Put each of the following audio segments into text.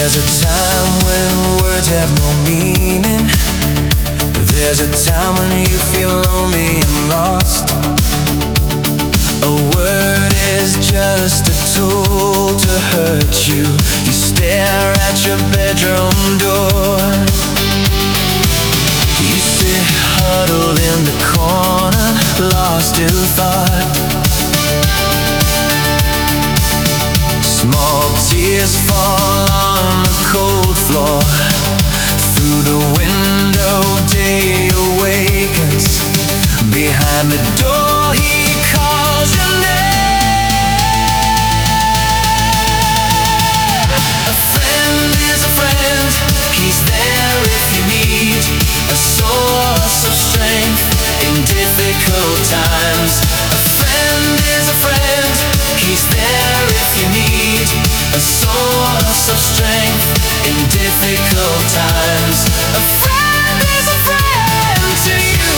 There's a time when words have no meaning. There's a time when you feel lonely and lost. A word is just a tool to hurt you. You stare at your bedroom door. You sit huddled in the corner, lost in thought. Small tears fall on the cold floor. Through the window, day awakens. Behind the door, he calls your name. A friend is a friend. He's there if you need a source of strength in difficult times. A friend is a friend. He's there if you need a source of strength in difficult times. A friend is a friend to you.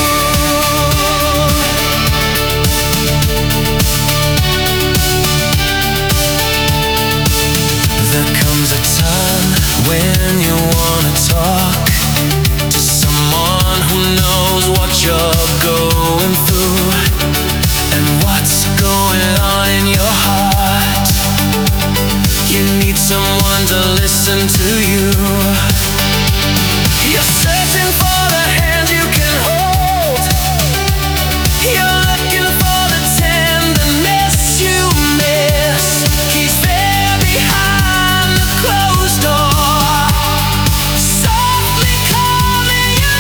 There comes a time when you wanna talk to someone who knows what you're going through and what's going on in your heart. You need someone to listen to you. You're searching for the hand you can hold. You're looking for the tenderness you miss. He's there behind the closed door, softly calling your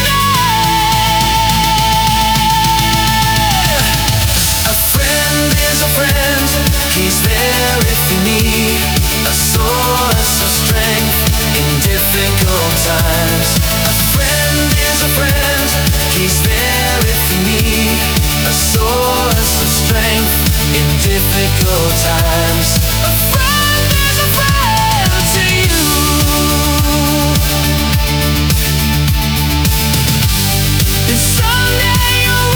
name. A friend is a friend. He's there if you need a source of strength in difficult times. A friend is a friend. He's there if you need a source of strength in difficult times. A friend is a friend to you. And someday you'll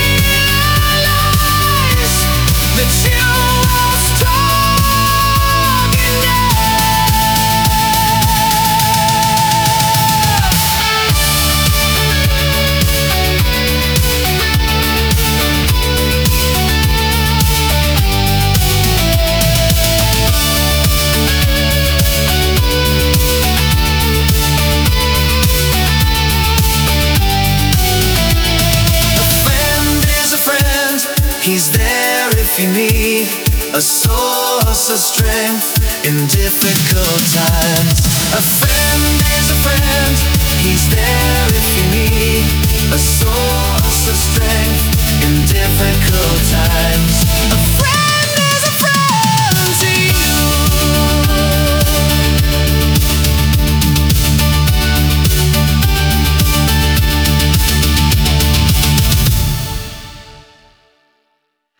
realize that you are strong He's there if you need a source of strength in difficult times. A friend is a friend. He's there if you need a source of strength in difficult times.